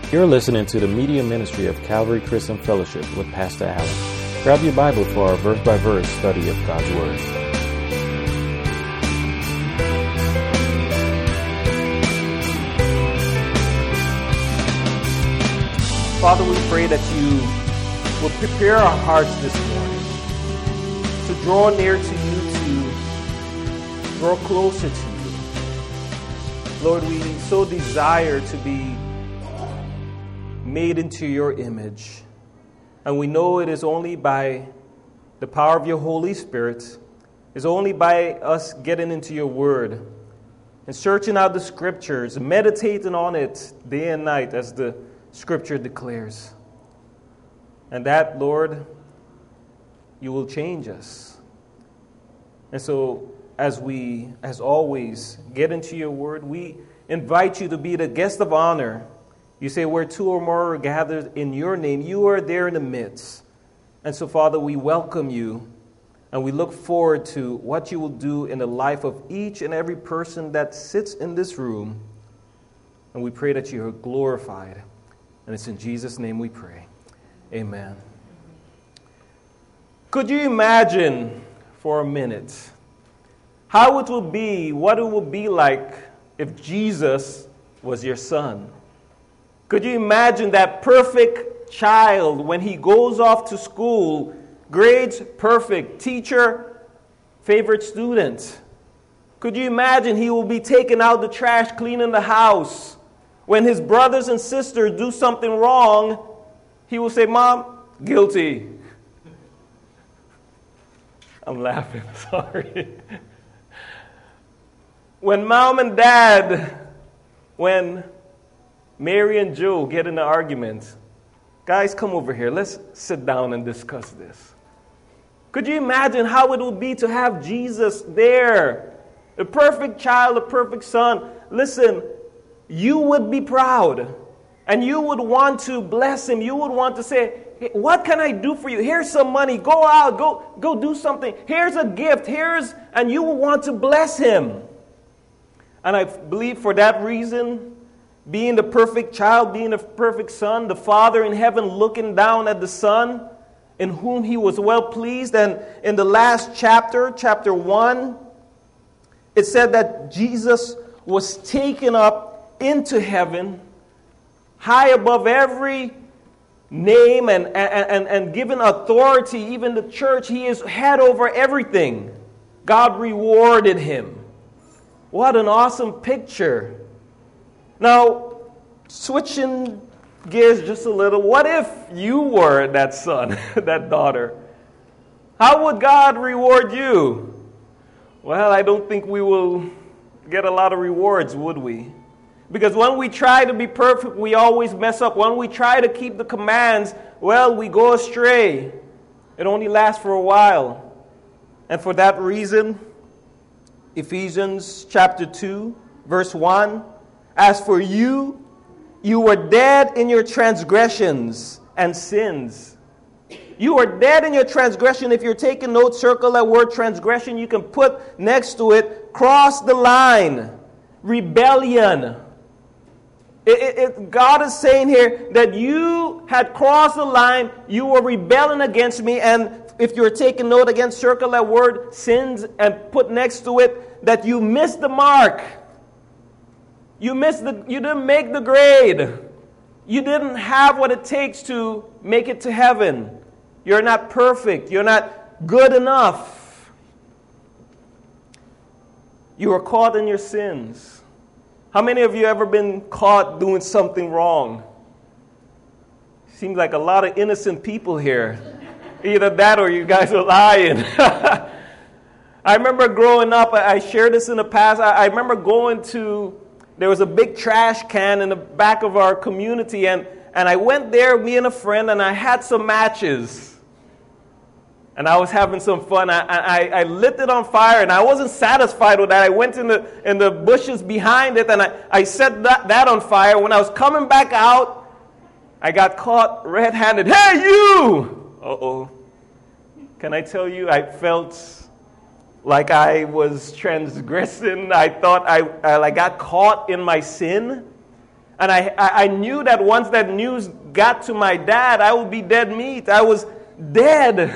You're listening to the media ministry of Calvary Christian Fellowship with Pastor Allen. Grab your Bible for our verse-by-verse study of God's Word. Father, we pray that you will prepare our hearts this morning to draw near to you, to draw closer to you. Lord, we so desire to be made into your image. And we know it is only by the power of your Holy Spirit, it's only by us getting into your word and searching out the scriptures, meditating on it day and night as the scripture declares. And that, Lord, you will change us. And so as we, as always, get into your word, we invite you to be the guest of honor. You say, where two or more are gathered in your name, you are there in the midst. And so, Father, we welcome you, and we look forward to what you will do in the life of each and every person that sits in this room. And we pray that you are glorified. And it's in Jesus' name we pray. Amen. Could you imagine for a minute how it would be, what it would be like if Jesus was your son? Could you imagine that perfect child when he goes off to school, grades perfect, teacher, favorite student? Could you imagine he will be taking out the trash, cleaning the house? When his brothers and sisters do something wrong, he will say, Mom, guilty. I'm laughing, sorry. When Mom and Dad, when Mary and Joe get in an argument, guys, come over here. Let's sit down and discuss this. Could you imagine how it would be to have Jesus there? The perfect child, the perfect son. Listen, you would be proud. And you would want to bless him. You would want to say, hey, what can I do for you? Here's some money. Go out. Go do something. Here's a gift. And you will want to bless him. And I believe for that reason, being the perfect child, being the perfect son, the Father in heaven looking down at the Son, in whom he was well pleased. And in the last chapter, chapter 1, it said that Jesus was taken up into heaven, high above every name and given authority, even the church. He is head over everything. God rewarded him. What an awesome picture. Now, switching gears just a little, what if you were that son, that daughter? How would God reward you? Well, I don't think we will get a lot of rewards, would we? Because when we try to be perfect, we always mess up. When we try to keep the commands, well, we go astray. It only lasts for a while. And for that reason, Ephesians chapter 2, verse 1, as for you, you were dead in your transgressions and sins. You were dead in your transgression. If you're taking notes, circle that word transgression. You can put next to it, cross the line, rebellion. God is saying here that you had crossed the line. You were rebelling against me. And if you're taking note, again, circle that word sins and put next to it that you missed the mark. You didn't make the grade. You didn't have what it takes to make it to heaven. You're not perfect. You're not good enough. You were caught in your sins. How many of you ever been caught doing something wrong? Seems like a lot of innocent people here. Either that or you guys are lying. I remember growing up, I shared this in the past. I remember going to, there was a big trash can in the back of our community, and I went there, me and a friend, and I had some matches. And I was having some fun. I lit it on fire, and I wasn't satisfied with that. I went in the bushes behind it, and I set that on fire. When I was coming back out, I got caught red-handed. Hey, you! Uh-oh. Can I tell you, I felt like I was transgressing. I thought I got caught in my sin. And I knew that once that news got to my dad, I would be dead meat. I was dead.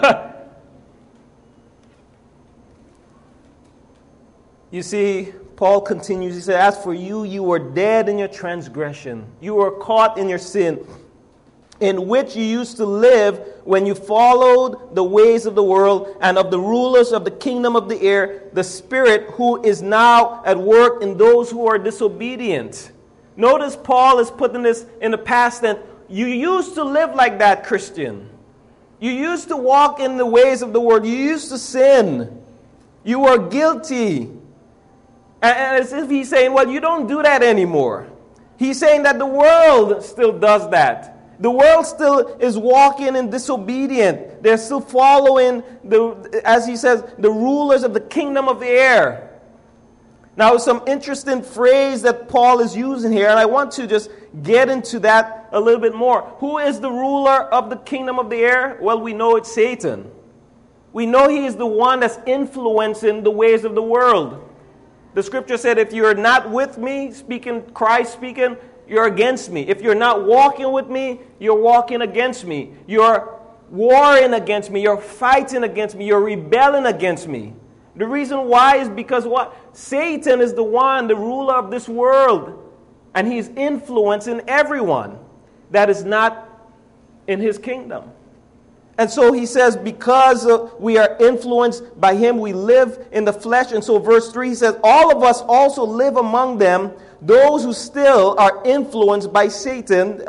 You see, Paul continues, he said, as for you, you were dead in your transgression. You were caught in your sin, in which you used to live when you followed the ways of the world and of the rulers of the kingdom of the air, the spirit who is now at work in those who are disobedient. Notice Paul is putting this in the past tense. You used to live like that, Christian. You used to walk in the ways of the world. You used to sin. You were guilty. And as if he's saying, well, you don't do that anymore. He's saying that the world still does that. The world still is walking in disobedient. They're still following, as he says, the rulers of the kingdom of the air. Now, some interesting phrase that Paul is using here, and I want to just get into that a little bit more. Who is the ruler of the kingdom of the air? Well, we know it's Satan. We know he is the one that's influencing the ways of the world. The scripture said, if you're not with me, Christ speaking, you're against me. If you're not walking with me, you're walking against me. You're warring against me. You're fighting against me. You're rebelling against me. The reason why is because what? Satan is the one, the ruler of this world. And he's influencing everyone that is not in his kingdom. And so he says, because we are influenced by him, we live in the flesh. And so verse 3, he says, all of us also live among them, those who still are influenced by Satan,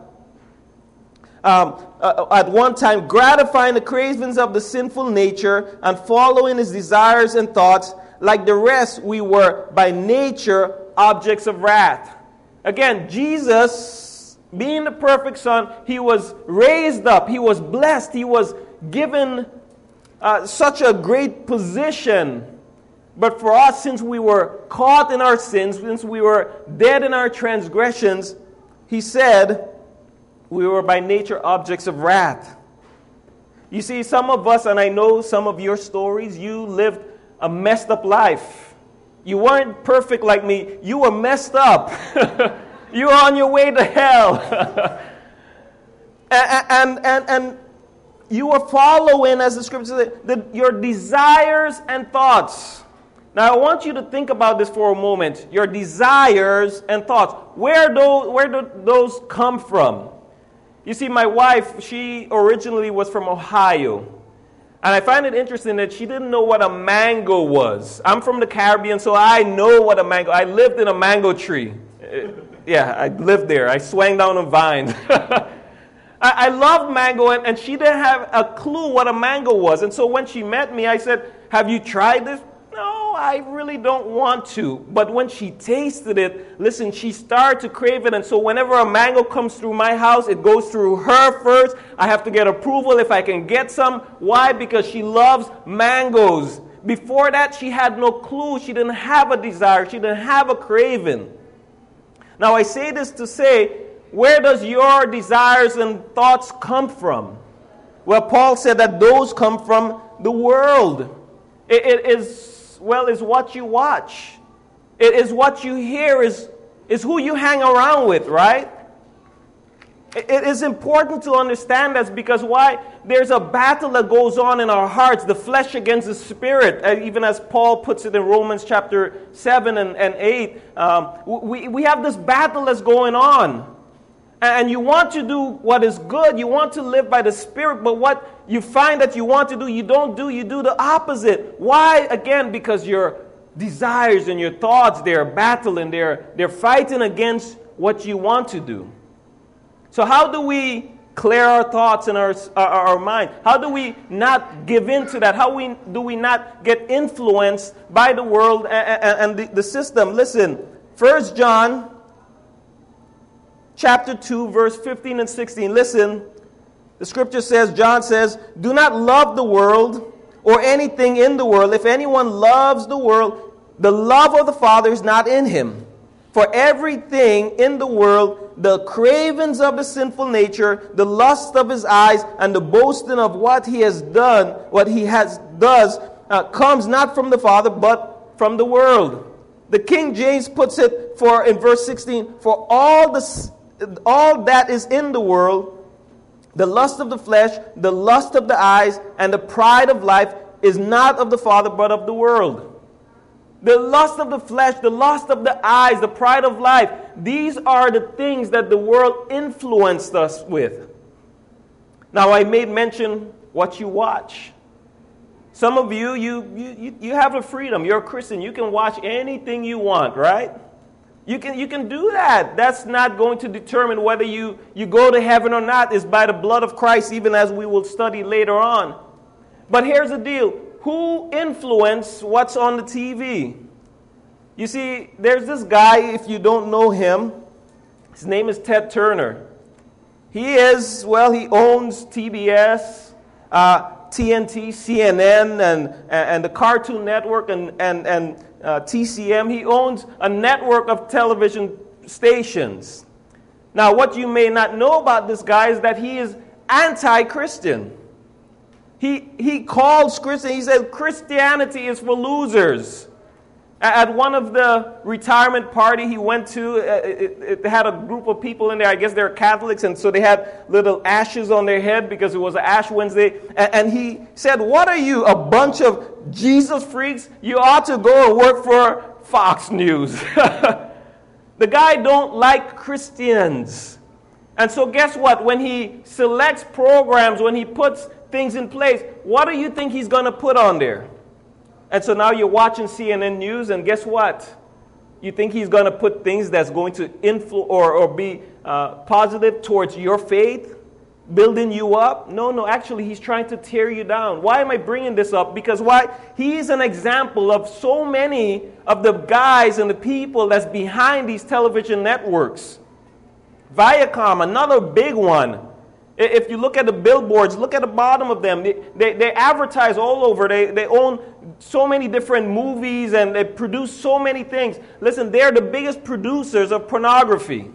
at one time gratifying the cravings of the sinful nature and following his desires and thoughts. Like the rest, we were by nature objects of wrath. Again, Jesus, being the perfect Son, he was raised up, he was blessed, he was given such a great position. But for us, since we were caught in our sins, since we were dead in our transgressions, he said, we were by nature objects of wrath. You see, some of us, and I know some of your stories, you lived a messed up life. You weren't perfect like me. You were messed up. You were on your way to hell. and you were following, as the scripture says, your desires and thoughts. Now, I want you to think about this for a moment. Your desires and thoughts. Where do those come from? You see, my wife, she originally was from Ohio. And I find it interesting that she didn't know what a mango was. I'm from the Caribbean, so I know what a mango. I lived in a mango tree. Yeah, I lived there. I swung down a vine. I loved mango, and she didn't have a clue what a mango was. And so when she met me, I said, have you tried this? No, I really don't want to. But when she tasted it, listen, she started to crave it. And so whenever a mango comes through my house, it goes through her first. I have to get approval if I can get some. Why? Because she loves mangoes. Before that, she had no clue. She didn't have a desire. She didn't have a craving. Now, I say this to say, where does your desires and thoughts come from? Well, Paul said that those come from the world. It is what you watch. It is what you hear, is who you hang around with, right? It is important to understand this because why? There's a battle that goes on in our hearts, the flesh against the spirit, even as Paul puts it in Romans chapter 7 and 8. We have this battle that's going on. And you want to do what is good. You want to live by the Spirit. But what you find that you want to do, you don't do. You do the opposite. Why? Again, because your desires and your thoughts, they're battling. They're fighting against what you want to do. So how do we clear our thoughts and our mind? How do we not give in to that? How do we not get influenced by the world and the system? Listen, 1 John chapter 2, verse 15 and 16. Listen, the scripture says, John says, do not love the world or anything in the world. If anyone loves the world, the love of the Father is not in him. For everything in the world, the cravings of the sinful nature, the lust of his eyes, and the boasting of what he has done, comes not from the Father, but from the world. The King James puts it in verse 16, for all that is in the world, the lust of the flesh, the lust of the eyes, and the pride of life is not of the Father, but of the world. The lust of the flesh, the lust of the eyes, the pride of life, these are the things that the world influenced us with. Now, I made mention what you watch. Some of you have the freedom. You're a Christian. You can watch anything you want, right? You can do that. That's not going to determine whether you go to heaven or not. It's by the blood of Christ, even as we will study later on. But here's the deal. Who influenced what's on the TV? You see, there's this guy, if you don't know him, his name is Ted Turner. He owns TBS, TNT, CNN, and the Cartoon Network, and TCM. He owns a network of television stations. Now, what you may not know about this guy is that he is anti-Christian. He calls Christian, he says Christianity is for losers. At one of the retirement party he went to, it had a group of people in there. I guess they're Catholics, and so they had little ashes on their head because it was Ash Wednesday. And he said, "What are you, a bunch of Jesus freaks? You ought to go and work for Fox News." The guy don't like Christians. And so guess what? When he selects programs, when he puts things in place, what do you think he's going to put on there? And so now you're watching CNN News, and guess what? You think he's going to put things that's going to influence or be positive towards your faith, building you up? No, actually he's trying to tear you down. Why am I bringing this up? Because why? He's an example of so many of the guys and the people that's behind these television networks. Viacom, another big one. If you look at the billboards, look at the bottom of them. They advertise all over. They own so many different movies, and they produce so many things. Listen, they're the biggest producers of pornography.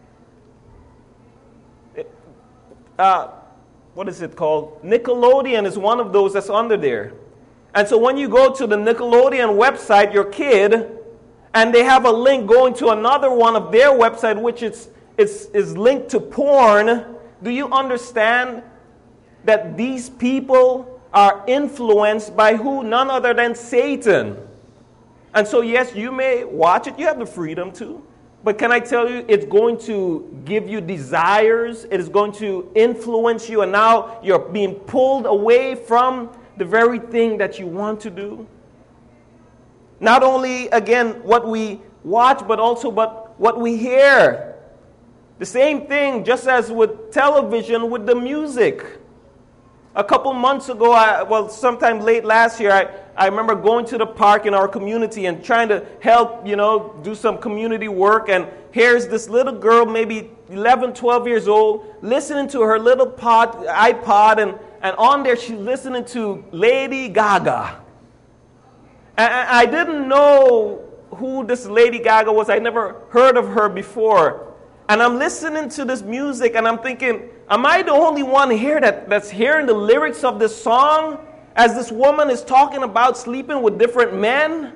What is it called? Nickelodeon is one of those that's under there. And so when you go to the Nickelodeon website, your kid, and they have a link going to another one of their website, which is linked to porn. Do you understand that these people are influenced by who? None other than Satan. And so, yes, you may watch it. You have the freedom to. But can I tell you, it's going to give you desires. It is going to influence you. And now you're being pulled away from the very thing that you want to do. Not only, again, what we watch, but also what we hear. The same thing, just as with television, with the music. A couple months ago, sometime late last year, I remember going to the park in our community and trying to help, do some community work. And here's this little girl, maybe 11, 12 years old, listening to her little iPod, and on there she's listening to Lady Gaga. And I didn't know who this Lady Gaga was. I never heard of her before. And I'm listening to this music, and I'm thinking, am I the only one here that's hearing the lyrics of this song as this woman is talking about sleeping with different men?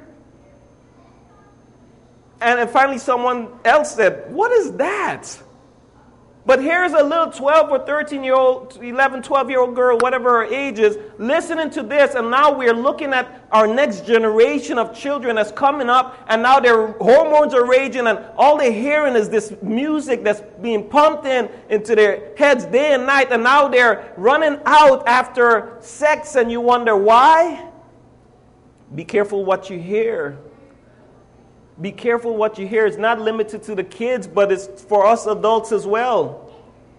And finally someone else said, what is that? But here's a little 12 or 13-year-old, 11, 12-year-old girl, whatever her age is, listening to this, and now we're looking at our next generation of children that's coming up, and now their hormones are raging, and all they're hearing is this music that's being pumped into their heads day and night, and now they're running out after sex, and you wonder why? Be careful what you hear. Be careful what you hear. It's not limited to the kids, but it's for us adults as well.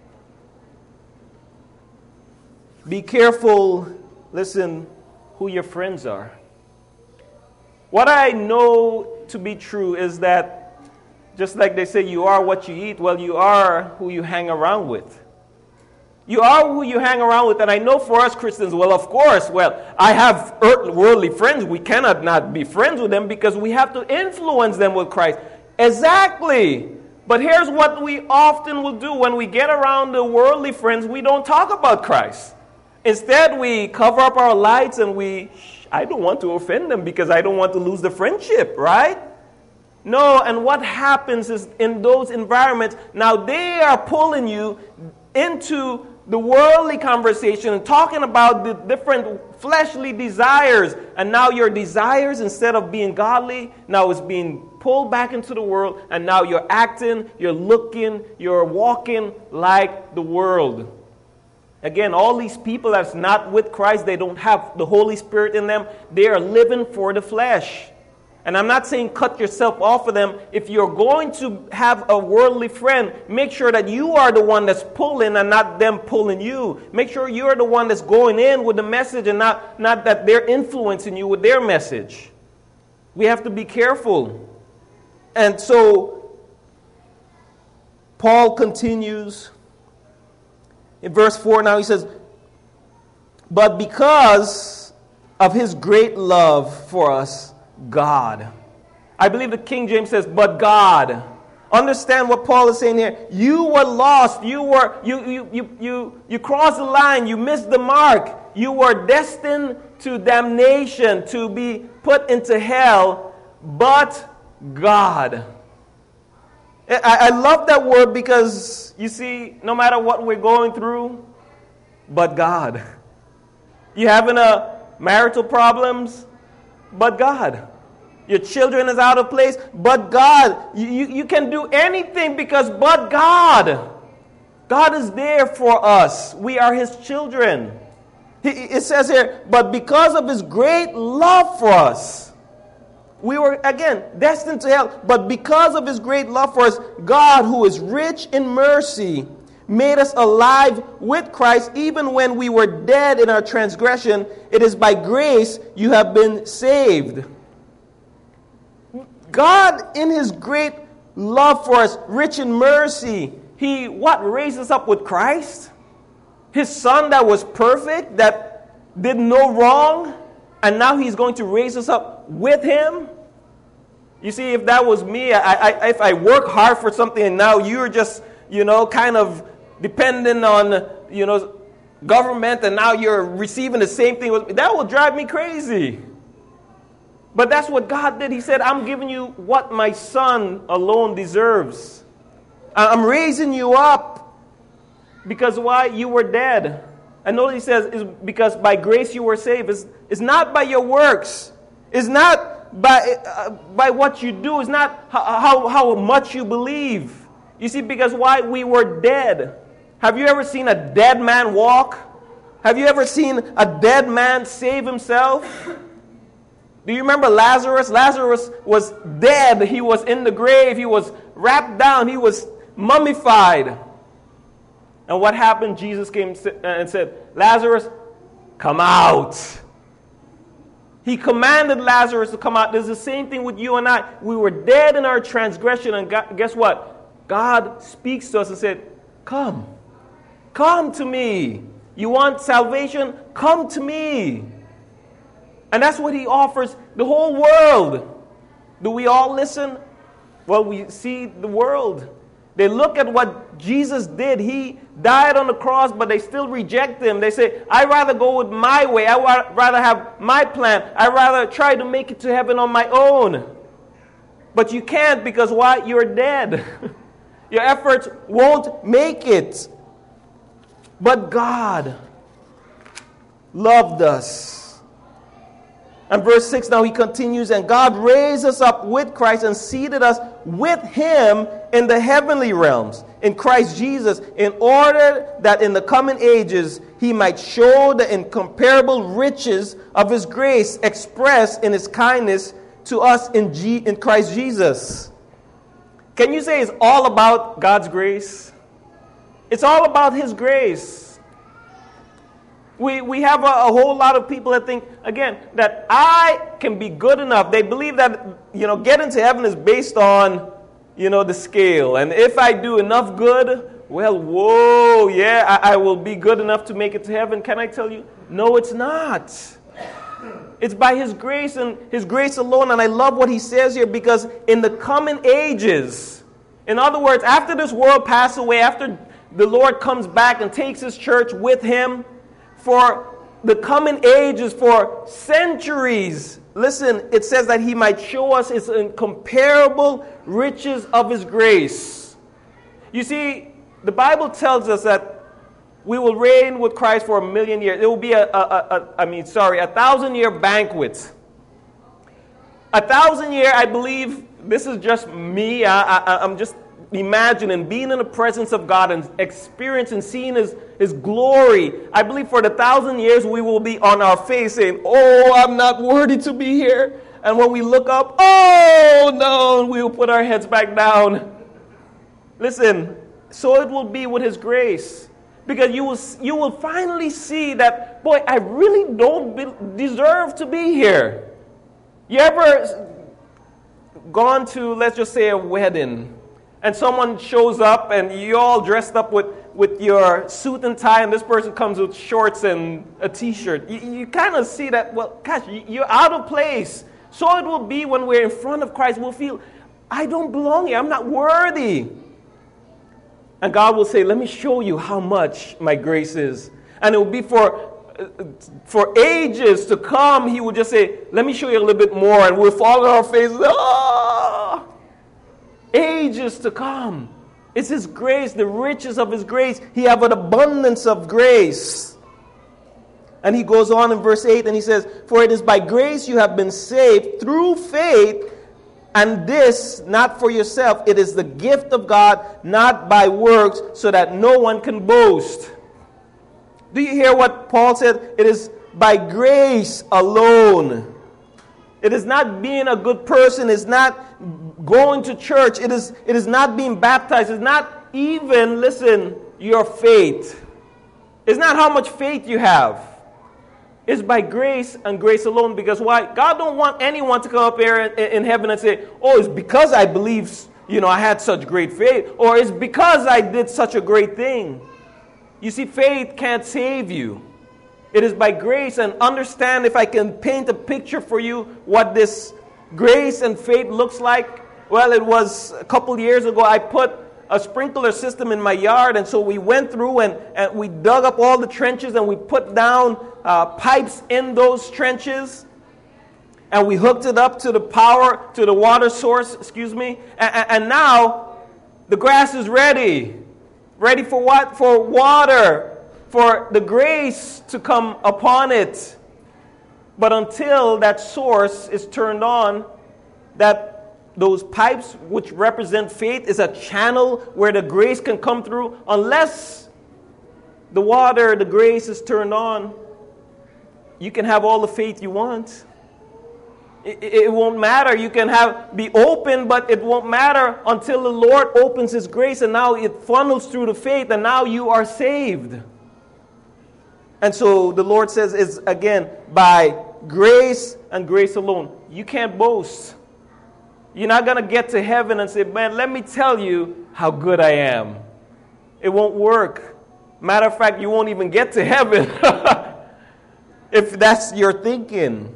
Be careful, listen, who your friends are. What I know to be true is that, just like they say, you are what you eat, well, you are who you hang around with. You are who you hang around with. And I know for us Christians, well, of course, I have worldly friends. We cannot not be friends with them because we have to influence them with Christ. Exactly. But here's what we often will do when we get around the worldly friends. We don't talk about Christ. Instead, we cover up our lights and I don't want to offend them because I don't want to lose the friendship, right? No, and what happens is in those environments, now they are pulling you into the worldly conversation and talking about the different fleshly desires. And now your desires, instead of being godly, now is being pulled back into the world. And now you're acting, you're looking, you're walking like the world. Again, all these people that's not with Christ, they don't have the Holy Spirit in them. They are living for the flesh. And I'm not saying cut yourself off of them. If you're going to have a worldly friend, make sure that you are the one that's pulling and not them pulling you. Make sure you're the one that's going in with the message and not that they're influencing you with their message. We have to be careful. And so, Paul continues in verse 4 now. He says, but because of his great love for us, God. I believe the King James says, but God. Understand what Paul is saying here. You were lost. You crossed the line. You missed the mark. You were destined to damnation, to be put into hell, but God. I love that word because, you see, no matter what we're going through, but God. You having marital problems? But God. Your children is out of place, but God. You can do anything because but God. God is there for us. We are His children. It says here, but because of His great love for us, we were, again, destined to hell. But because of His great love for us, God, who is rich in mercy, made us alive with Christ even when we were dead in our transgression. It is by grace you have been saved. God, in His great love for us, rich in mercy, He raised us up with Christ? His Son that was perfect, that did no wrong, and now He's going to raise us up with Him? You see, if that was me, if I work hard for something and now you're just, kind of dependent on, government, and now you're receiving the same thing, that will drive me crazy. But that's what God did. He said, I'm giving you what my Son alone deserves. I'm raising you up. Because why? You were dead. And notice He says, is because by grace you were saved. It's not by your works. It's not by what you do. It's not how much you believe. You see, because why? We were dead. Have you ever seen a dead man walk? Have you ever seen a dead man save himself? Do you remember Lazarus? Lazarus was dead. He was in the grave. He was wrapped down. He was mummified. And what happened? Jesus came and said, Lazarus, come out. He commanded Lazarus to come out. There's the same thing with you and I. We were dead in our transgression, and guess what? God speaks to us and said, come. Come to me. You want salvation? Come to me. And that's what He offers the whole world. Do we all listen? Well, we see the world. They look at what Jesus did. He died on the cross, but they still reject Him. They say, I'd rather go with my way. I'd rather have my plan. I'd rather try to make it to heaven on my own. But you can't, because why? You're dead. Your efforts won't make it. But God loved us. And verse 6 now He continues, and God raised us up with Christ and seated us with Him in the heavenly realms in Christ Jesus, in order that in the coming ages He might show the incomparable riches of His grace expressed in His kindness to us in Christ Jesus. Can you say it's all about God's grace? It's all about His grace. We have a whole lot of people that think, again, that I can be good enough. They believe that, getting to heaven is based on, the scale. And if I do enough good, well, I will be good enough to make it to heaven. Can I tell you? No, it's not. It's by His grace and His grace alone. And I love what He says here, because in the coming ages, in other words, after this world passes away, after the Lord comes back and takes His church with Him, for the coming ages, for centuries listen, it says that he might show us his incomparable riches of his grace. You see, the Bible tells us that we will reign with Christ for 1,000,000 years. It will be a 1,000-year banquet. 1,000-year, I believe, this is just me. I'm just imagining being in the presence of God and experiencing, seeing his glory. I believe for the 1,000 years we will be on our face saying, "Oh, I'm not worthy to be here." And when we look up, "Oh, no," we will put our heads back down. Listen, so it will be with his grace. Because you will finally see that, boy, I really don't deserve to be here. You ever gone to, let's just say, a wedding, and someone shows up and you're all dressed up with your suit and tie, and this person comes with shorts and a t-shirt? You kind of see that, well, gosh, you're out of place. So it will be when we're in front of Christ. We'll feel, I don't belong here. I'm not worthy. And God will say, let me show you how much my grace is. And it will be for ages to come. He will just say, let me show you a little bit more. And we'll fall on our faces. Oh! Ages to come. It's his grace, the riches of his grace. He have an abundance of grace. And he goes on in verse 8 and he says, for it is by grace you have been saved through faith, and this not for yourself. It is the gift of God, not by works, so that no one can boast. Do you hear what Paul said? It is by grace alone. It is not being a good person. It's not going to church. It is not being baptized. It's not even, listen, your faith. It's not how much faith you have. It's by grace and grace alone. Because why? God don't want anyone to come up here in heaven and say, oh, it's because I believe, I had such great faith. Or it's because I did such a great thing. You see, faith can't save you. It is by grace. And understand, if I can paint a picture for you what this grace and faith looks like. Well, it was a couple years ago I put a sprinkler system in my yard, and so we went through and we dug up all the trenches and we put down pipes in those trenches, and we hooked it up to the water source, and now the grass is ready for what? For water, for the grace to come upon it. But until that source is turned on, those pipes, which represent faith, is a channel where the grace can come through. Unless the water, the grace is turned on, you can have all the faith you want. It won't matter. You can be open, but it won't matter until the Lord opens his grace, and now it funnels through the faith, and now you are saved. And so the Lord says it's, again, by grace and grace alone. You can't boast. You're not going to get to heaven and say, man, let me tell you how good I am. It won't work. Matter of fact, you won't even get to heaven if that's your thinking.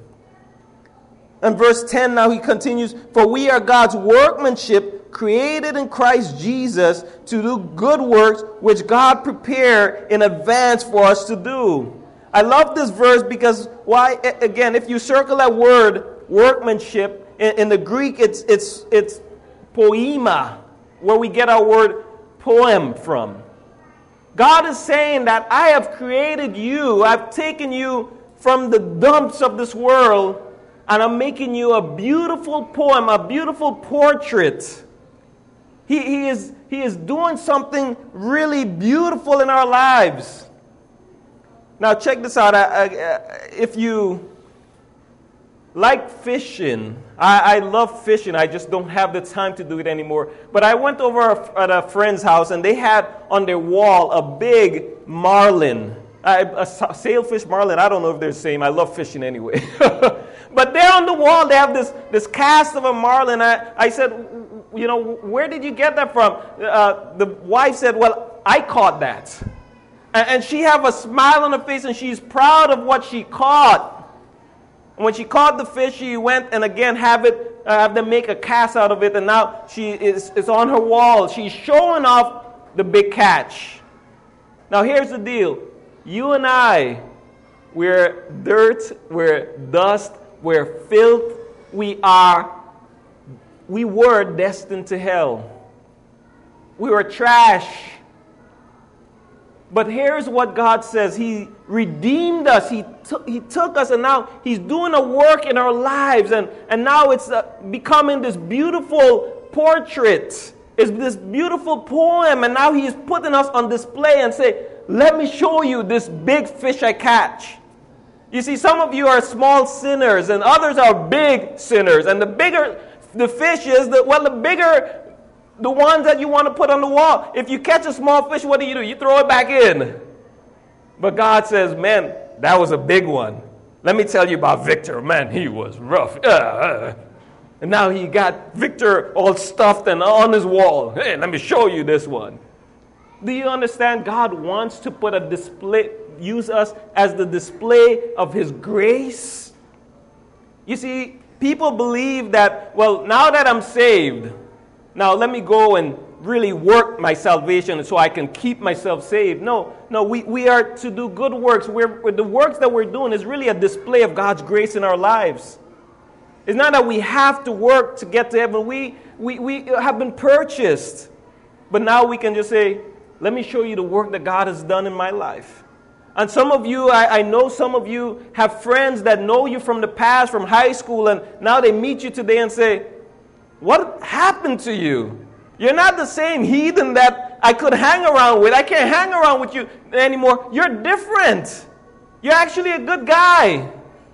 And verse 10, now he continues, for we are God's workmanship, created in Christ Jesus to do good works, which God prepared in advance for us to do. I love this verse because, why? Again, if you circle that word, workmanship, in the Greek, it's poema, where we get our word poem from. God is saying that I have created you. I've taken you from the dumps of this world, and I'm making you a beautiful poem, a beautiful portrait. He is doing something really beautiful in our lives. Now check this out. If you like fishing, I love fishing. I just don't have the time to do it anymore. But I went over at a friend's house, and they had on their wall a big marlin, a sailfish marlin. I don't know if they're the same. I love fishing anyway. But there on the wall, they have this cast of a marlin. I said, where did you get that from? The wife said, well, I caught that. And she have a smile on her face, and she's proud of what she caught. And when she caught the fish, she went and again have them make a cast out of it, and now she is on her wall. She's showing off the big catch. Now here's the deal. You and I, we're dirt, we're dust, We're filth. We were destined to hell. We were trash. But here's what God says. He redeemed us. He took us, and now He's doing a work in our lives. And now it's becoming this beautiful portrait. It's this beautiful poem. And now He's putting us on display and say, let me show you this big fish I catch. You see, some of you are small sinners, and others are big sinners. And the bigger the fish is, the bigger the ones that you want to put on the wall. If you catch a small fish, what do? You throw it back in. But God says, man, that was a big one. Let me tell you about Victor. Man, he was rough. And now he got Victor all stuffed and on his wall. Hey, let me show you this one. Do you understand? God wants to put a display, use us as the display of His grace. You see, people believe that, well, now that I'm saved, now let me go and really work my salvation so I can keep myself saved. No, we are to do good works. The works that we're doing is really a display of God's grace in our lives. It's not that we have to work to get to heaven. We have been purchased. But now we can just say, let me show you the work that God has done in my life. And some of you, I know some of you have friends that know you from the past, from high school, and now they meet you today and say, what happened to you? You're not the same heathen that I could hang around with. I can't hang around with you anymore. You're different. You're actually a good guy.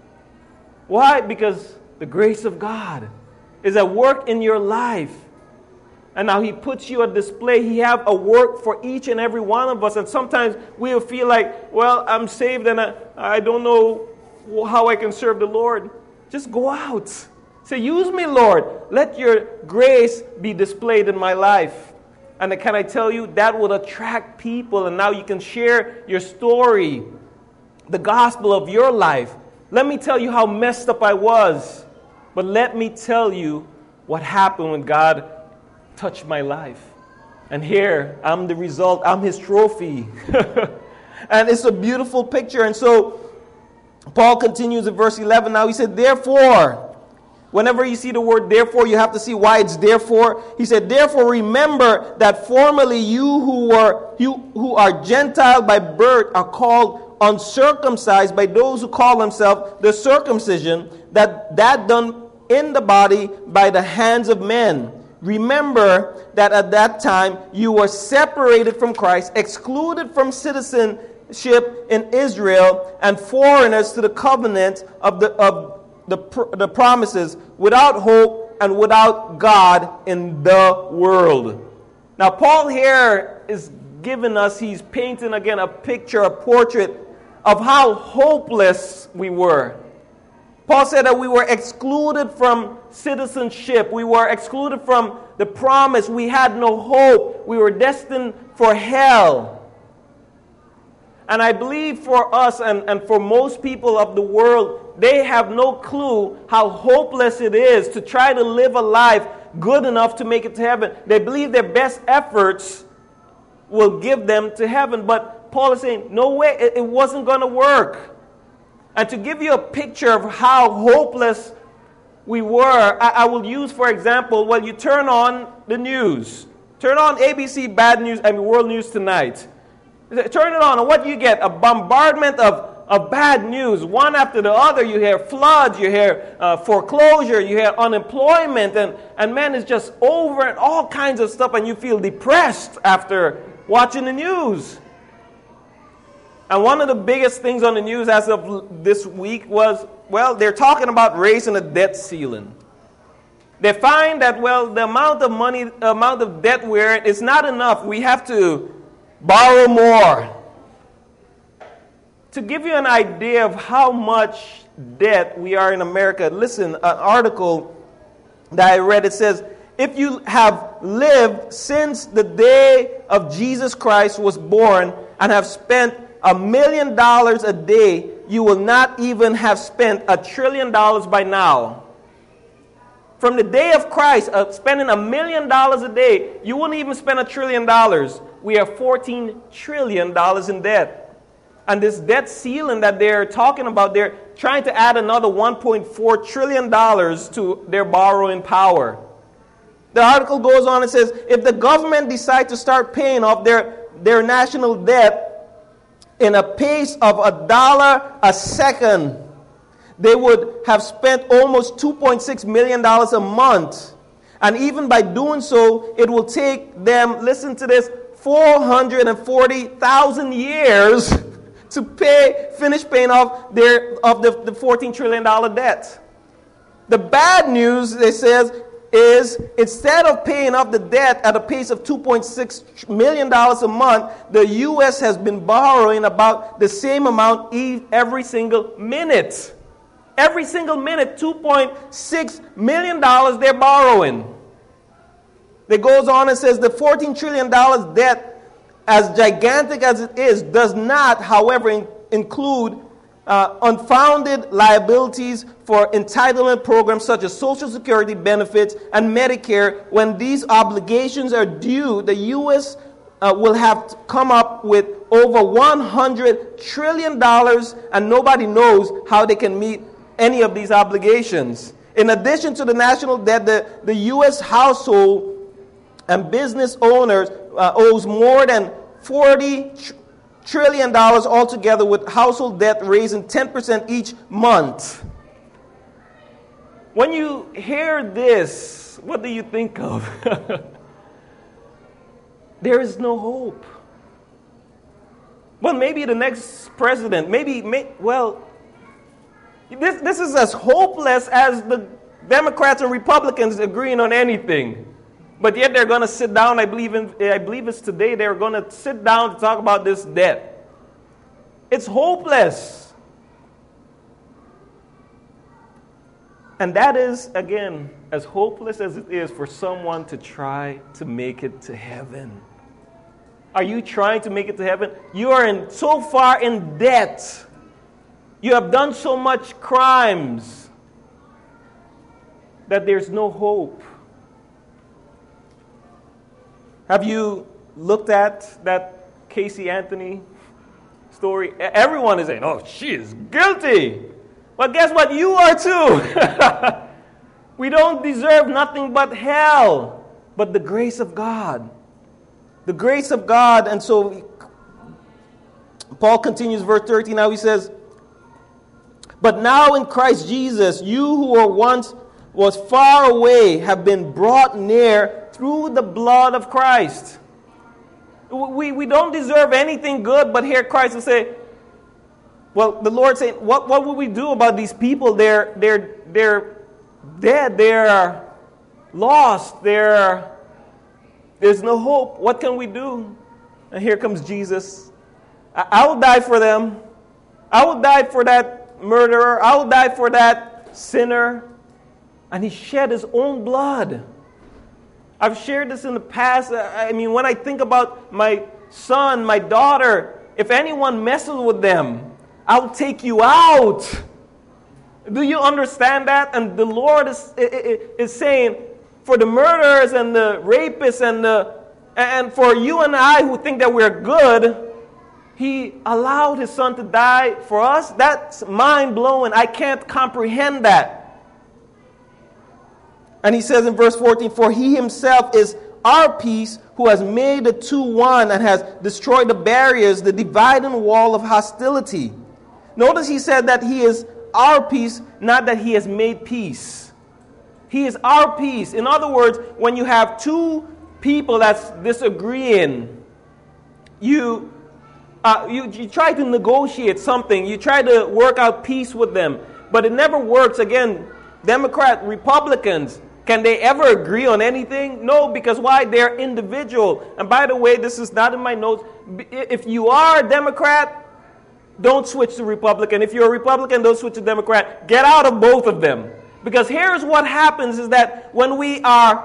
Why? Because the grace of God is at work in your life. And now He puts you on display. He have a work for each and every one of us. And sometimes we'll feel like, well, I'm saved and I don't know how I can serve the Lord. Just go out. Say, use me, Lord. Let your grace be displayed in my life. And can I tell you, that will attract people. And now you can share your story, the gospel of your life. Let me tell you how messed up I was. But let me tell you what happened when God touched my life. And here, I'm the result. I'm His trophy. And it's a beautiful picture. And so, Paul continues in verse 11. Now he said, therefore, whenever you see the word therefore, you have to see why it's therefore. He said, therefore, remember that formerly you who are Gentile by birth are called uncircumcised by those who call themselves the circumcision, that done in the body by the hands of men. Remember that at that time you were separated from Christ, excluded from citizenship in Israel, and foreigners to the covenant of the promises, without hope and without God in the world. Now Paul here is giving us, he's painting again a picture, a portrait of how hopeless we were. Paul said that we were excluded from citizenship. We were excluded from the promise. We had no hope. We were destined for hell. And I believe for us and for most people of the world, they have no clue how hopeless it is to try to live a life good enough to make it to heaven. They believe their best efforts will give them to heaven. But Paul is saying, no way, it wasn't going to work. And to give you a picture of how hopeless we were, I will use, for example, when you turn on the news. Turn on ABC Bad News, World News Tonight. Turn it on, and what do you get? A bombardment of bad news, one after the other. You hear floods, you hear foreclosure, you hear unemployment, and man, it's just over and all kinds of stuff, and you feel depressed after watching the news. And one of the biggest things on the news as of this week was, well, they're talking about raising a debt ceiling. They find that, well, the amount of money, the amount of debt we're in is not enough. We have to borrow more. To give you an idea of how much debt we are in America, listen, an article that I read, it says, if you have lived since the day of Jesus Christ was born and have spent $1 million a day, you will not even have spent $1 trillion by now. From the day of Christ, spending $1 million a day, you wouldn't even spend $1 trillion. We are $14 trillion in debt. And this debt ceiling that they're talking about, they're trying to add another $1.4 trillion to their borrowing power. The article goes on and says, if the government decides to start paying off their national debt in a pace of $1 a second, they would have spent almost $2.6 million a month. And even by doing so, it will take them, listen to this, 440,000 years to finish paying off the $14 trillion debt. The bad news, it says, is instead of paying off the debt at a pace of $2.6 million a month, the U.S. has been borrowing about the same amount every single minute. Every single minute, $2.6 million they're borrowing. It goes on and says the $14 trillion debt, as gigantic as it is, does not, however, include unfounded liabilities for entitlement programs such as Social Security benefits and Medicare. When these obligations are due, the U.S. Will have to come up with over $100 trillion, and nobody knows how they can meet any of these obligations. In addition to the national debt, the U.S. household and business owners owes more than $40 trillion altogether, with household debt raising 10% each month. When you hear this, what do you think of? There is no hope. Well, maybe the next president, this is as hopeless as the Democrats and Republicans agreeing on anything. But yet they're going to sit down, I believe it's today, they're going to sit down to talk about this debt. It's hopeless. And that is, again, as hopeless as it is for someone to try to make it to heaven. Are you trying to make it to heaven? You are so far in debt. You have done so much crimes that there's no hope. Have you looked at that Casey Anthony story? Everyone is saying, oh, she is guilty. But guess what? You are too. We don't deserve nothing but hell, but the grace of God. The grace of God. And so Paul continues verse 13. Now he says, but now in Christ Jesus, you who were once was far away have been brought near through the blood of Christ. We don't deserve anything good, but here Christ will say, well, the Lord saying, what will we do about these people? They're dead, they're lost, there's no hope. What can we do? And here comes Jesus. I will die for them. I will die for that murderer. I will die for that sinner. And he shed his own blood. I've shared this in the past. I mean, when I think about my son, my daughter, if anyone messes with them, I'll take you out. Do you understand that? And the Lord is saying, for the murderers and the rapists and for you and I who think that we're good, He allowed His Son to die for us. That's mind-blowing. I can't comprehend that. And he says in verse 14, for He Himself is our peace, who has made the two one and has destroyed the barriers, the dividing wall of hostility. Notice he said that He is our peace, not that He has made peace. He is our peace. In other words, when you have two people that's disagreeing, you try to negotiate something. You try to work out peace with them. But it never works. Again, Democrat, Republicans, can they ever agree on anything? No, because why? They're individual. And by the way, this is not in my notes. If you are a Democrat, don't switch to Republican. If you're a Republican, don't switch to Democrat. Get out of both of them. Because here's what happens is that when we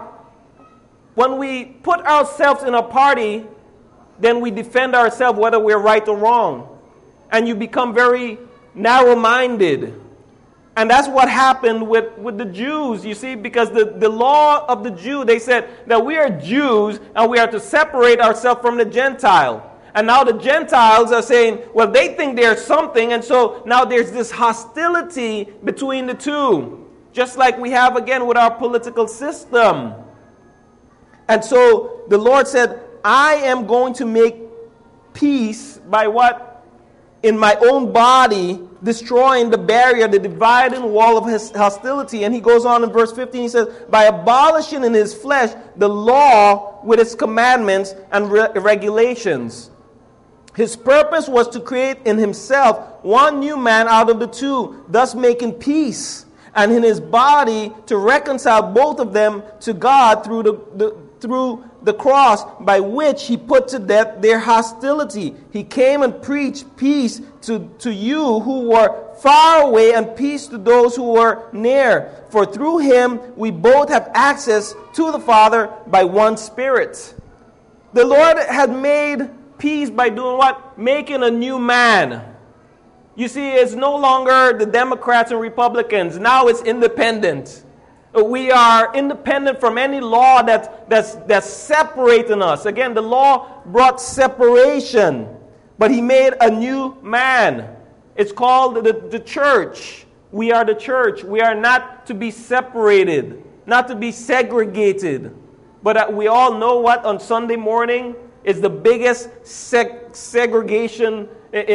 put ourselves in a party, then we defend ourselves whether we're right or wrong. And you become very narrow-minded. And that's what happened with the Jews, you see, because the law of the Jew, they said that we are Jews and we are to separate ourselves from the Gentile. And now the Gentiles are saying, well, they think there's something, and so now there's this hostility between the two, just like we have again with our political system. And so the Lord said, I am going to make peace by what? In my own body, destroying the barrier, the dividing wall of his hostility. And he goes on in verse 15, he says, by abolishing in his flesh the law with its commandments and regulations. His purpose was to create in himself one new man out of the two, thus making peace, and in his body to reconcile both of them to God through the cross, by which he put to death their hostility. He came and preached peace to you who were far away, and peace to those who were near. For through him we both have access to the Father by one Spirit. The Lord had made peace by doing what? Making a new man. You see, it's no longer the Democrats and Republicans. Now it's independent. We are independent from any law that's separating us. Again, the law brought separation, but he made a new man. It's called the church. We are the church. We are not to be separated, not to be segregated. But we all know what on Sunday morning is the biggest segregation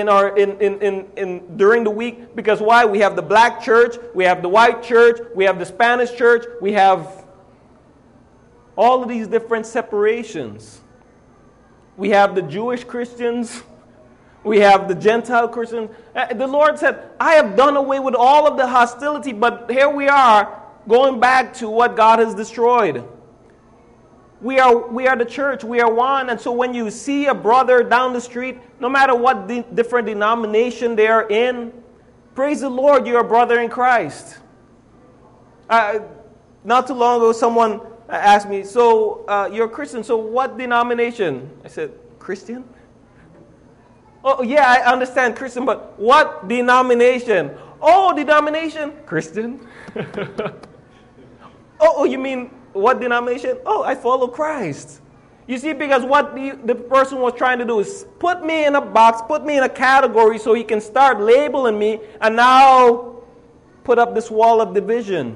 in during the week. Because why? We have the black church, we have the white church, we have the Spanish church, we have all of these different separations. We have the Jewish Christians, we have the Gentile Christians. The Lord said, I have done away with all of the hostility, but here we are going back to what God has destroyed. We are the church. We are one. And so when you see a brother down the street, no matter what different denomination they are in, praise the Lord, you're a brother in Christ. Not too long ago, someone asked me, so you're a Christian, so what denomination? I said, Christian? Oh, yeah, I understand Christian, but what denomination? Oh, denomination? Christian? Oh, you mean... what denomination? Oh, I follow Christ. You see, because what the person was trying to do is put me in a box, put me in a category so he can start labeling me and now put up this wall of division.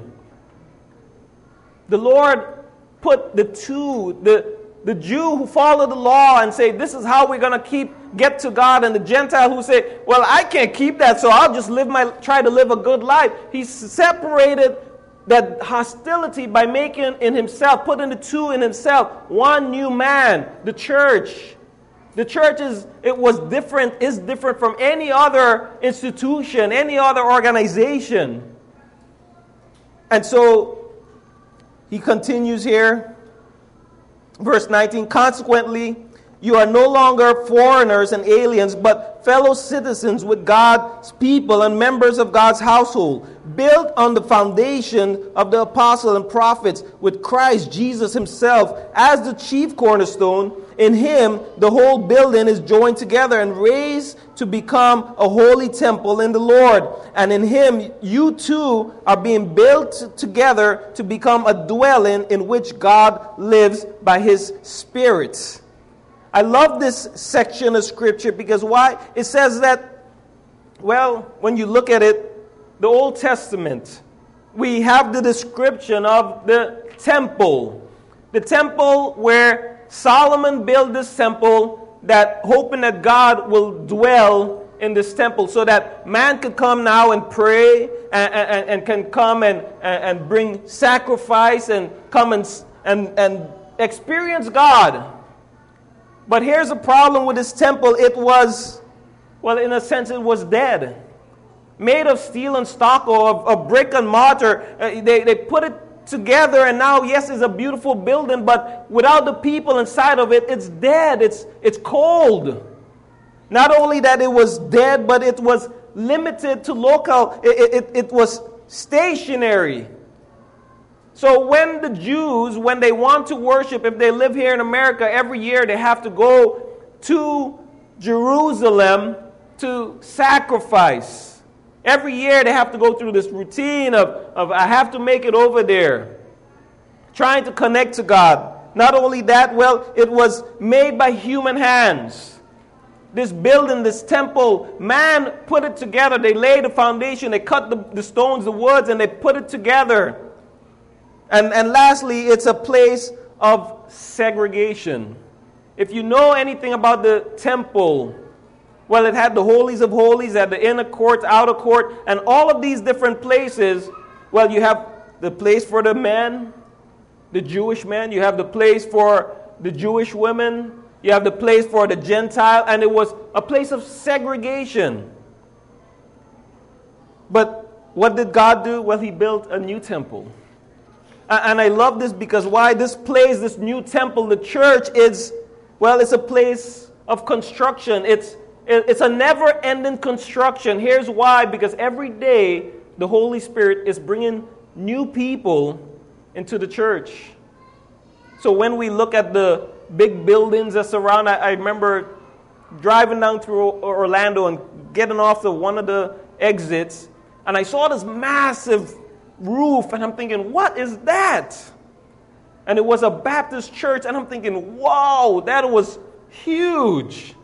The Lord put the two, the Jew who followed the law and say, this is how we're going to get to God, and the Gentile who say, well, I can't keep that, so I'll just try to live a good life. He separated that hostility by making in himself, putting the two in himself, one new man, the church. The church is different from any other institution, any other organization. And so he continues here, verse 19, consequently, you are no longer foreigners and aliens, but fellow citizens with God's people and members of God's household, built on the foundation of the apostles and prophets, with Christ Jesus himself as the chief cornerstone. In him, the whole building is joined together and raised to become a holy temple in the Lord. And in him, you too are being built together to become a dwelling in which God lives by his Spirit. I love this section of Scripture because why? It says that, well, when you look at it, the Old Testament, we have the description of the temple. The temple where Solomon built this temple, that hoping that God will dwell in this temple so that man could come now and pray and can come and bring sacrifice and come and experience God. But here's the problem with this temple. It was, well, in a sense, it was dead. Made of steel and stucco, of brick and mortar. They put it together, and now, yes, it's a beautiful building, but without the people inside of it, it's dead. It's cold. Not only that it was dead, but it was limited to local. It was stationary. So when the Jews, when they want to worship, if they live here in America, every year they have to go to Jerusalem to sacrifice. Every year they have to go through this routine of I have to make it over there, trying to connect to God. Not only that, well, it was made by human hands. this building, this temple, man put it together. They laid the foundation, they cut the stones, the woods, and they put it together. And lastly, it's a place of segregation. If you know anything about the temple, well, it had the holies of holies, it had the inner court, outer court, and all of these different places. Well, you have the place for the men, the Jewish men. You have the place for the Jewish women. You have the place for the Gentile. And it was a place of segregation. But what did God do? Well, He built a new temple. And I love this because why? This place, this new temple, the church is, well, it's a place of construction. It's a never-ending construction. Here's why. Because every day, the Holy Spirit is bringing new people into the church. So when we look at the big buildings that surround, I remember driving down through Orlando and getting off one of the exits, and I saw this massive roof, and I'm thinking, what is that? And it was a Baptist church, and I'm thinking, wow, that was huge.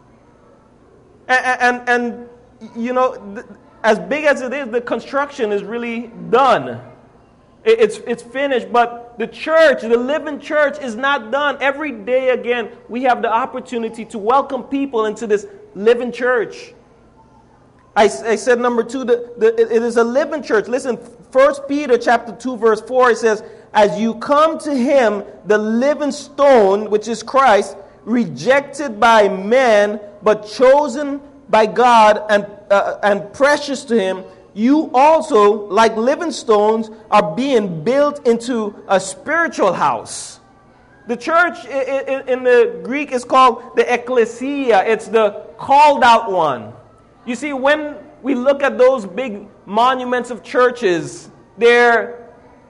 And you know, as big as it is, the construction is really done. It's finished, but the church, the living church, is not done. Every day, again, we have the opportunity to welcome people into this living church. I said number 2, it is a living church. Listen, 1 Peter chapter 2, verse 4, it says, as you come to Him, the living stone, which is Christ, rejected by men, but chosen by God and precious to Him, you also, like living stones, are being built into a spiritual house. The church in the Greek is called the ecclesia. It's the called out one. You see, when we look at those big monuments of churches, they're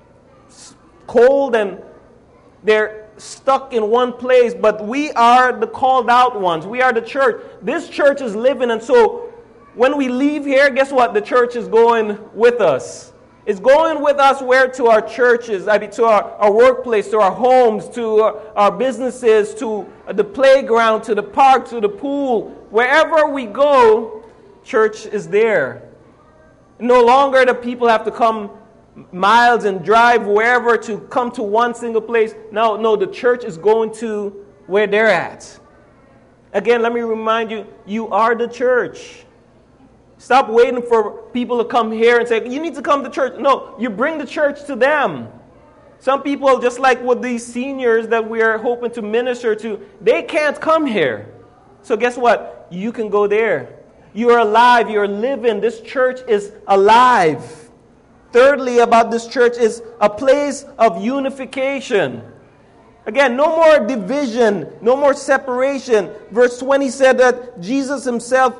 cold and they're stuck in one place, but we are the called out ones. We are the church. This church is living, and so when we leave here, guess what? The church is going with us. It's going with us where? To our churches, to our workplace, to our homes, to our businesses, to the playground, to the park, to the pool. Wherever we go, church is there. No longer do people have to come miles and drive wherever to come to one single place. No, the church is going to where they're at. Again, let me remind you, you are the church. Stop waiting for people to come here and say, you need to come to church. No, you bring the church to them. Some people, just like with these seniors that we are hoping to minister to, they can't come here. So guess what? You can go there. You are alive. You are living. This church is alive. Thirdly, about this church is a place of unification. Again, no more division, no more separation. Verse 20 said that Jesus Himself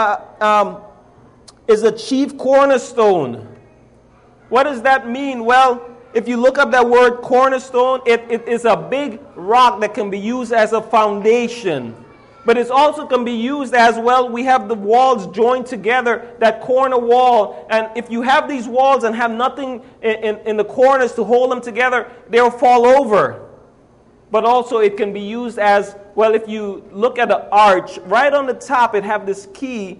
is a chief cornerstone. What does that mean? Well, if you look up that word cornerstone, it is a big rock that can be used as a foundation. But it also can be used as well. We have the walls joined together, that corner wall. And if you have these walls and have nothing in the corners to hold them together, they'll fall over. But also it can be used as, well, if you look at the arch, right on the top it have this key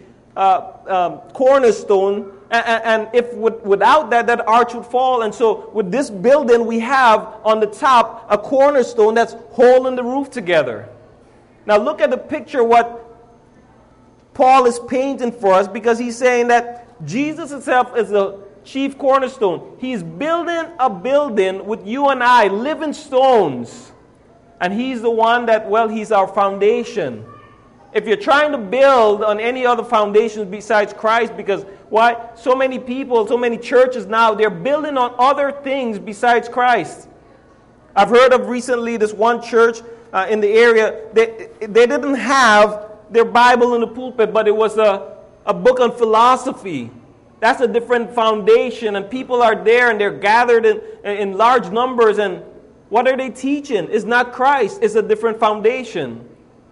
cornerstone, and if without that arch would fall. And so with this building, we have on the top a cornerstone that's holding the roof together. Now look at the picture what Paul is painting for us, because he's saying that Jesus Himself is the chief cornerstone. He's building a building with you and I, living stones, and He's the one that, well, He's our foundation. If you're trying to build on any other foundations besides Christ, because why? So many people, so many churches now, they're building on other things besides Christ. I've heard of recently this one church in the area, they didn't have their Bible in the pulpit, but it was a book on philosophy. That's a different foundation, and people are there and they're gathered in large numbers, and what are they teaching? It's not Christ, it's a different foundation.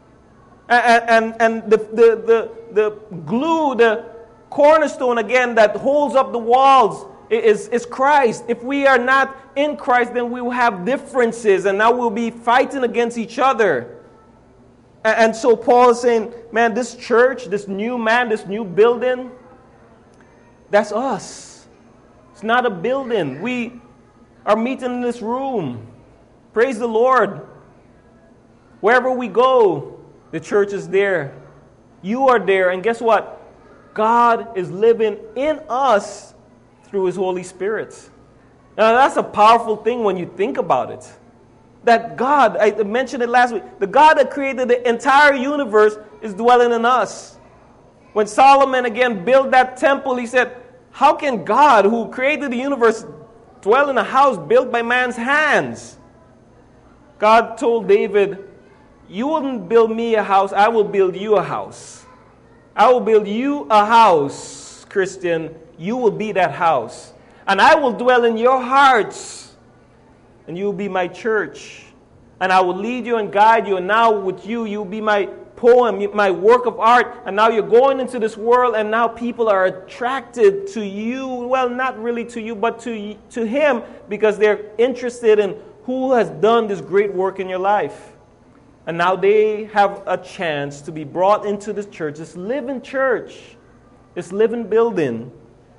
And the glue, the cornerstone again that holds up the walls is Christ. If we are not in Christ, then we will have differences, and now we'll be fighting against each other. And so Paul is saying, man, this church, this new man, this new building, that's us. It's not a building. We are meeting in this room. Praise the Lord. Wherever we go, the church is there. You are there. And guess what? God is living in us through His Holy Spirit. Now, that's a powerful thing when you think about it. That God, I mentioned it last week, the God that created the entire universe is dwelling in us. When Solomon again built that temple, he said, how can God, who created the universe, dwell in a house built by man's hands? God told David, you wouldn't build me a house, I will build you a house. I will build you a house, Christian. You will be that house. And I will dwell in your hearts. And you will be my church. And I will lead you and guide you. And now with you, you'll be my poem, my work of art. And now you're going into this world, and now people are attracted to you. Well, not really to you, but to Him, because they're interested in who has done this great work in your life. And now they have a chance to be brought into this church, this living church, this living building.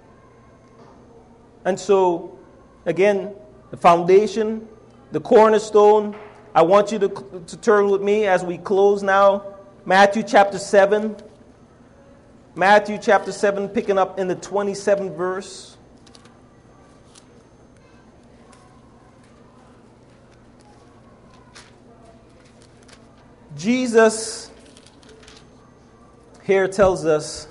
And so, again, the foundation, the cornerstone. I want you to turn with me as we close now. Matthew chapter 7. Matthew chapter 7, picking up in the 27th verse. Jesus here tells us,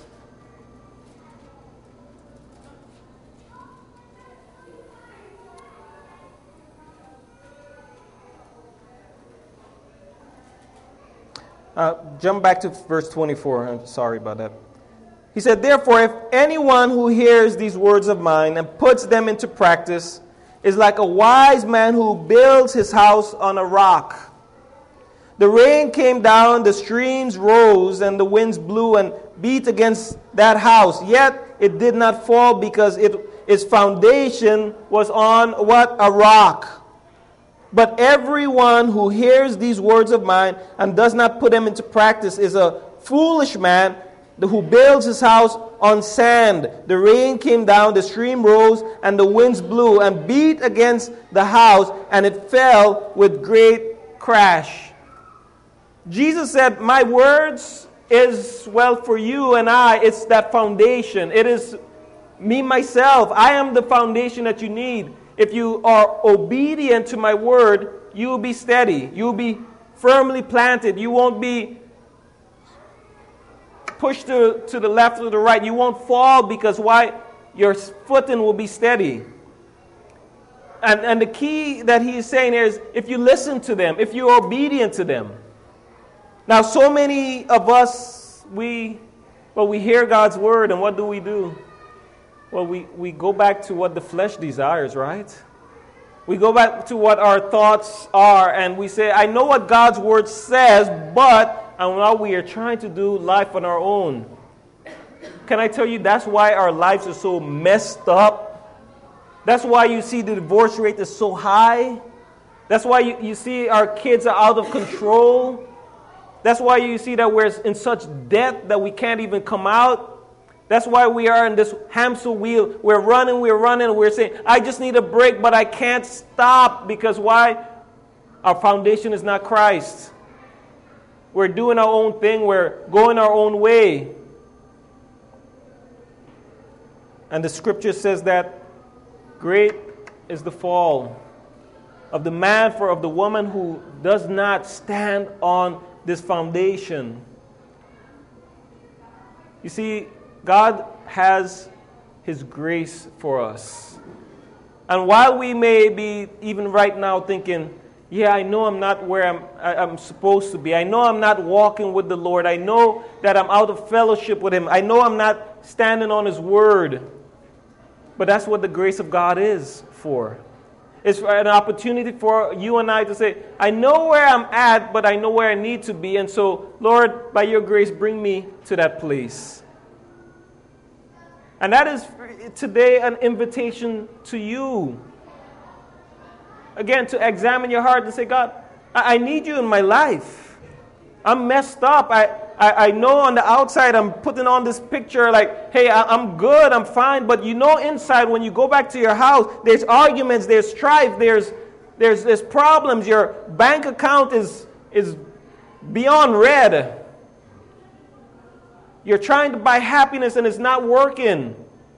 jump back to verse 24. I'm sorry about that. He said, therefore, if anyone who hears these words of mine and puts them into practice is like a wise man who builds his house on a rock. The rain came down, the streams rose, and the winds blew and beat against that house. Yet it did not fall because its foundation was on what? A rock. But everyone who hears these words of mine and does not put them into practice is a foolish man who builds his house on sand. The rain came down, the stream rose, and the winds blew and beat against the house, and it fell with great crash. Jesus said, my words is, well, for you and I, it's that foundation. It is me, myself. I am the foundation that you need. If you are obedient to my word, you will be steady. You will be firmly planted. You won't be pushed to the left or the right. You won't fall because why? Your footing will be steady. And the key that he is saying here is if you listen to them, if you're obedient to them. Now, so many of us, we hear God's word, and what do? Well, we go back to what the flesh desires, right? We go back to what our thoughts are, and we say, I know what God's word says, but now we are trying to do life on our own. Can I tell you, that's why our lives are so messed up. That's why you see the divorce rate is so high. That's why you see our kids are out of control. That's why you see that we're in such debt that we can't even come out. That's why we are in this hamster wheel. We're running. We're saying, I just need a break, but I can't stop. Because why? Our foundation is not Christ. We're doing our own thing. We're going our own way. And the scripture says that great is the fall of the man or of the woman who does not stand on this foundation. You see, God has His grace for us. And while we may be even right now thinking, yeah, I know I'm not where I'm supposed to be. I know I'm not walking with the Lord. I know that I'm out of fellowship with Him. I know I'm not standing on His word. But that's what the grace of God is for. It's an opportunity for you and I to say, I know where I'm at, but I know where I need to be. And so, Lord, by your grace, bring me to that place. And that is today an invitation to you. Again, to examine your heart and say, God, I need you in my life. I'm messed up. I know on the outside I'm putting on this picture like, hey, I'm good, I'm fine. But you know inside when you go back to your house, there's arguments, there's strife, there's problems. Your bank account is beyond red. You're trying to buy happiness and it's not working.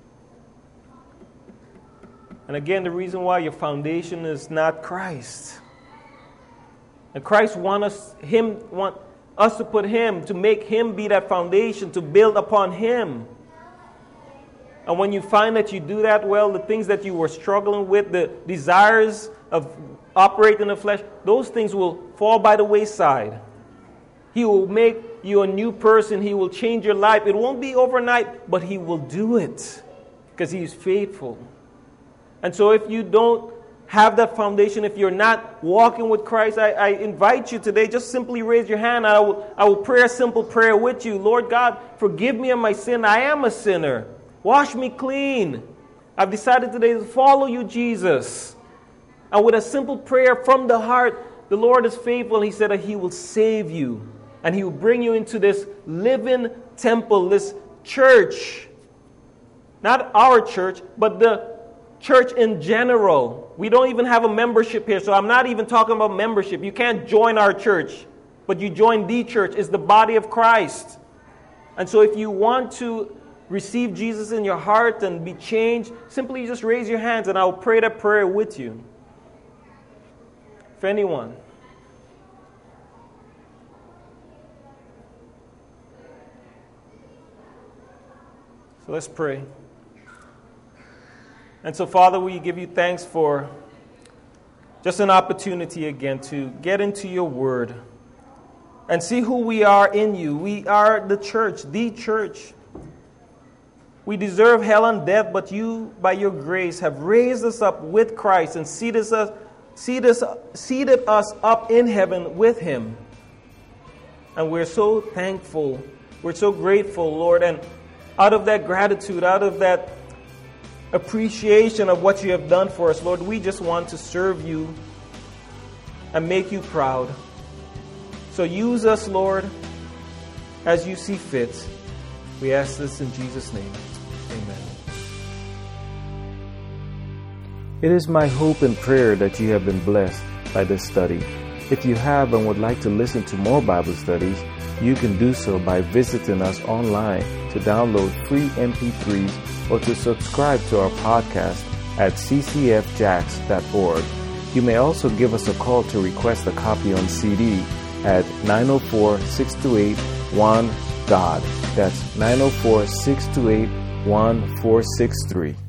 And again, the reason why your foundation is not Christ. And Christ wants us to put Him, to make Him be that foundation, to build upon Him. And when you find that you do that well, the things that you were struggling with, the desires of operating in the flesh, those things will fall by the wayside. He will make you a new person. He will change your life. It won't be overnight, but He will do it because He is faithful. And so if you don't have that foundation, if you're not walking with Christ, I invite you today, just simply raise your hand. I will pray a simple prayer with you. Lord God, forgive me of my sin. I am a sinner. Wash me clean. I've decided today to follow you, Jesus. And with a simple prayer from the heart, the Lord is faithful. He said that He will save you. And He will bring you into this living temple, this church. Not our church, but the church in general. We don't even have a membership here, so I'm not even talking about membership. You can't join our church, but you join the church. It's the body of Christ. And so if you want to receive Jesus in your heart and be changed, simply just raise your hands and I'll pray that prayer with you. For anyone. So let's pray. And so, Father, we give you thanks for just an opportunity again to get into your word and see who we are in you. We are the church, the church. We deserve hell and death, but you, by your grace, have raised us up with Christ and seated us up in heaven with Him. And we're so thankful. We're so grateful, Lord. And out of that gratitude, out of that appreciation of what you have done for us, Lord, we just want to serve you and make you proud. So use us, Lord, as you see fit. We ask this in Jesus' name. Amen. It is my hope and prayer that you have been blessed by this study. If you have and would like to listen to more Bible studies, you can do so by visiting us online to download free MP3s or to subscribe to our podcast at ccfjax.org. You may also give us a call to request a copy on CD at 904-628-1GOD. That's 904-628-1463.